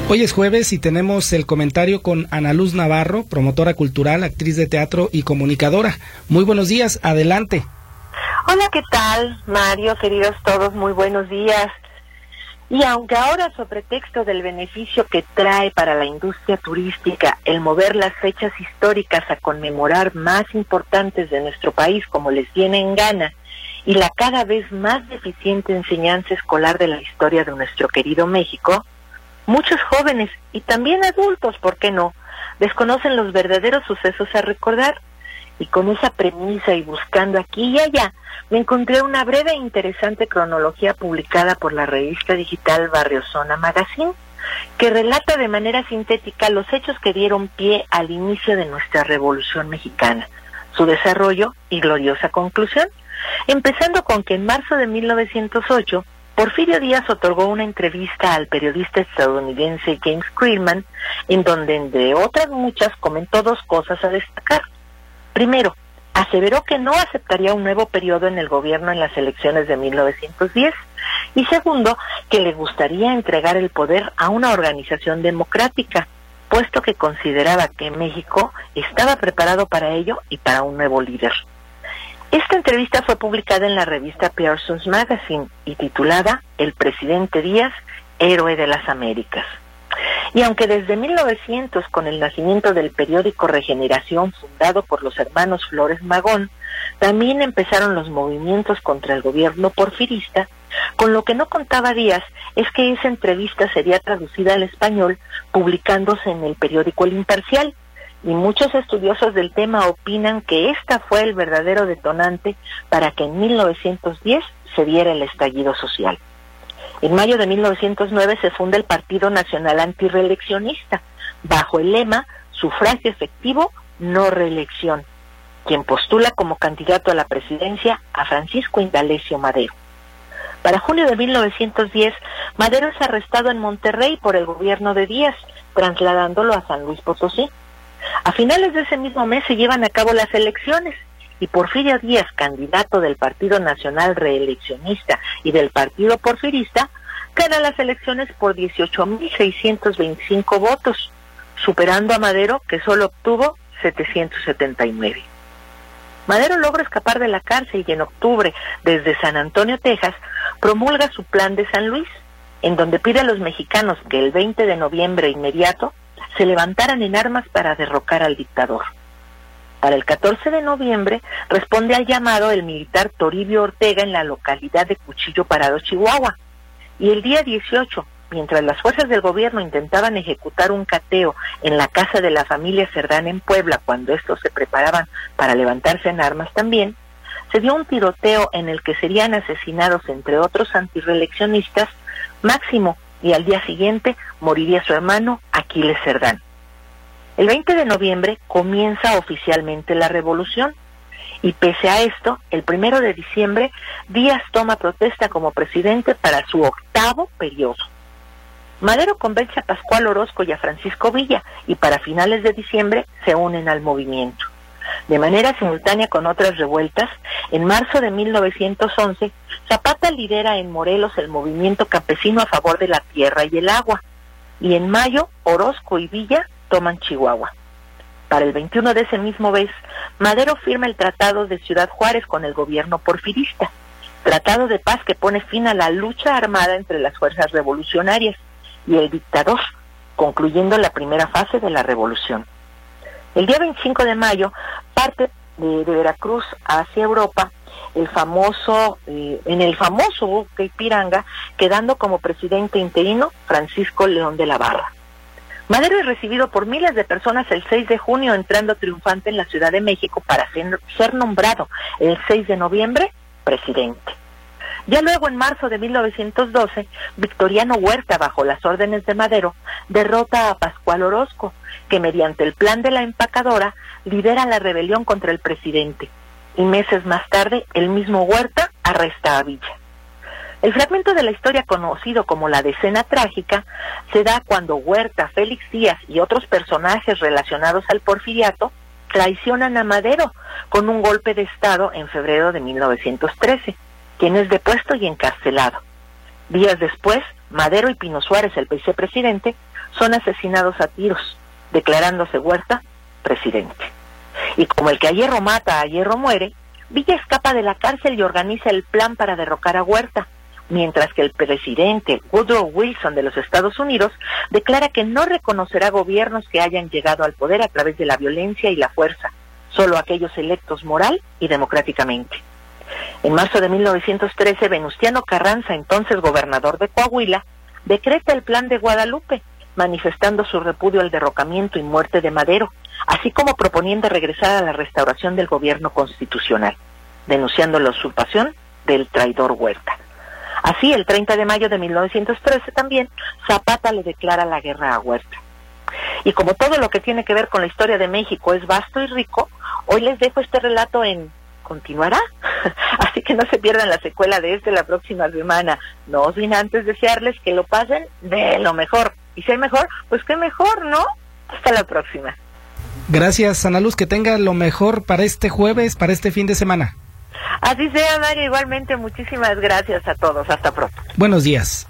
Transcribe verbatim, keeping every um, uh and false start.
Hoy es jueves y tenemos el comentario con Ana Luz Navarro, promotora cultural, actriz de teatro y comunicadora. Muy buenos días, adelante. Hola, ¿qué tal, Mario? Queridos todos, muy buenos días. Y aunque ahora, sobre pretexto del beneficio que trae para la industria turística el mover las fechas históricas a conmemorar más importantes de nuestro país como les viene en gana, y la cada vez más deficiente enseñanza escolar de la historia de nuestro querido México, muchos jóvenes y también adultos, ¿por qué no?, desconocen los verdaderos sucesos a recordar. Y con esa premisa y buscando aquí y allá, me encontré una breve e interesante cronología publicada por la revista digital Barriozona Magazine, que relata de manera sintética los hechos que dieron pie al inicio de nuestra Revolución Mexicana, su desarrollo y gloriosa conclusión, empezando con que en marzo de mil novecientos ocho, Porfirio Díaz otorgó una entrevista al periodista estadounidense James Creelman, en donde, entre otras muchas, comentó dos cosas a destacar. Primero, aseveró que no aceptaría un nuevo periodo en el gobierno en las elecciones de mil novecientos diez, y segundo, que le gustaría entregar el poder a una organización democrática, puesto que consideraba que México estaba preparado para ello y para un nuevo líder. Esta entrevista fue publicada en la revista Pearson's Magazine y titulada El presidente Díaz, héroe de las Américas. Y aunque desde mil novecientos, con el nacimiento del periódico Regeneración, fundado por los hermanos Flores Magón, también empezaron los movimientos contra el gobierno porfirista, con lo que no contaba Díaz es que esa entrevista sería traducida al español, publicándose en el periódico El Imparcial, y muchos estudiosos del tema opinan que esta fue el verdadero detonante para que en mil novecientos diez se diera el estallido social. En mayo de mil novecientos nueve se funda el Partido Nacional Antirreeleccionista, bajo el lema Sufragio efectivo, no reelección, quien postula como candidato a la presidencia a Francisco Indalecio Madero. Para julio de mil novecientos diez, Madero es arrestado en Monterrey por el gobierno de Díaz, trasladándolo a San Luis Potosí. A finales de ese mismo mes se llevan a cabo las elecciones, y Porfirio Díaz, candidato del Partido Nacional Reeleccionista y del Partido Porfirista, gana las elecciones por dieciocho mil seiscientos veinticinco votos, superando a Madero, que solo obtuvo setecientos setenta y nueve. Madero logra escapar de la cárcel y en octubre, desde San Antonio, Texas, promulga su Plan de San Luis, en donde pide a los mexicanos que el veinte de noviembre inmediato se levantaran en armas para derrocar al dictador. Para el catorce de noviembre responde al llamado el militar Toribio Ortega en la localidad de Cuchillo Parado, Chihuahua. Y el día dieciocho, mientras las fuerzas del gobierno intentaban ejecutar un cateo en la casa de la familia Cerdán en Puebla, cuando estos se preparaban para levantarse en armas también, se dio un tiroteo en el que serían asesinados, entre otros antirreeleccionistas, Máximo, y al día siguiente moriría su hermano Aquiles Cerdán. El veinte de noviembre comienza oficialmente la revolución, y pese a esto, el primero de diciembre, Díaz toma protesta como presidente para su octavo periodo. Madero convence a Pascual Orozco y a Francisco Villa, y para finales de diciembre se unen al movimiento. De manera simultánea con otras revueltas, en marzo de mil novecientos once, Zapata lidera en Morelos el movimiento campesino a favor de la tierra y el agua, y en mayo Orozco y Villa toman Chihuahua. Para el veintiuno de ese mismo mes, Madero firma el Tratado de Ciudad Juárez con el gobierno porfirista, tratado de paz que pone fin a la lucha armada entre las fuerzas revolucionarias y el dictador, concluyendo la primera fase de la revolución. El día veinticinco de mayo parte de, de Veracruz hacia Europa el famoso eh, en el famoso buque Ipiranga, quedando como presidente interino Francisco León de la Barra. Madero es recibido por miles de personas el seis de junio, entrando triunfante en la Ciudad de México para ser, ser nombrado el seis de noviembre presidente. Ya luego, en marzo de mil novecientos doce, Victoriano Huerta, bajo las órdenes de Madero, derrota a Pascual Orozco, que mediante el plan de la empacadora lidera la rebelión contra el presidente. Y meses más tarde, el mismo Huerta arresta a Villa. El fragmento de la historia conocido como la Decena Trágica se da cuando Huerta, Félix Díaz y otros personajes relacionados al porfiriato traicionan a Madero con un golpe de Estado en febrero de mil novecientos trece, quien es depuesto y encarcelado. Días después, Madero y Pino Suárez, el vicepresidente, son asesinados a tiros, declarándose Huerta presidente. Y como el que a hierro mata, a hierro muere, Villa escapa de la cárcel y organiza el plan para derrocar a Huerta, mientras que el presidente Woodrow Wilson de los Estados Unidos declara que no reconocerá gobiernos que hayan llegado al poder a través de la violencia y la fuerza, solo aquellos electos moral y democráticamente. En marzo de mil novecientos trece, Venustiano Carranza, entonces gobernador de Coahuila, decreta el Plan de Guadalupe, manifestando su repudio al derrocamiento y muerte de Madero, así como proponiendo regresar a la restauración del gobierno constitucional, denunciando la usurpación del traidor Huerta. Así, el treinta de mayo de mil novecientos trece también, Zapata le declara la guerra a Huerta. Y como todo lo que tiene que ver con la historia de México es vasto y rico, hoy les dejo este relato en ¿continuará? Así que no se pierdan la secuela de este la próxima semana, no sin antes desearles que lo pasen de lo mejor. Y si hay mejor, pues qué mejor, ¿no? Hasta la próxima. Gracias, Ana Luz, que tenga lo mejor para este jueves, para este fin de semana. Así sea, Mario, igualmente muchísimas gracias a todos, hasta pronto. Buenos días.